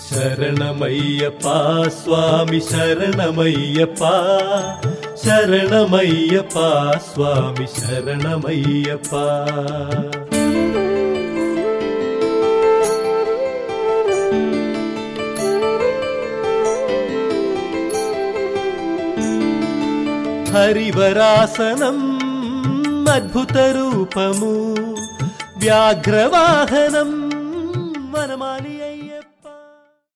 శరణమయ్యప్పా స్వామి శరణమయ్యప్పా శరణమయ్యప్పా స్వామి శరణమయ్యప్పా. హరివరాసనం అద్భుత రూపము వ్యాఘ్రవాహనం వనమాలి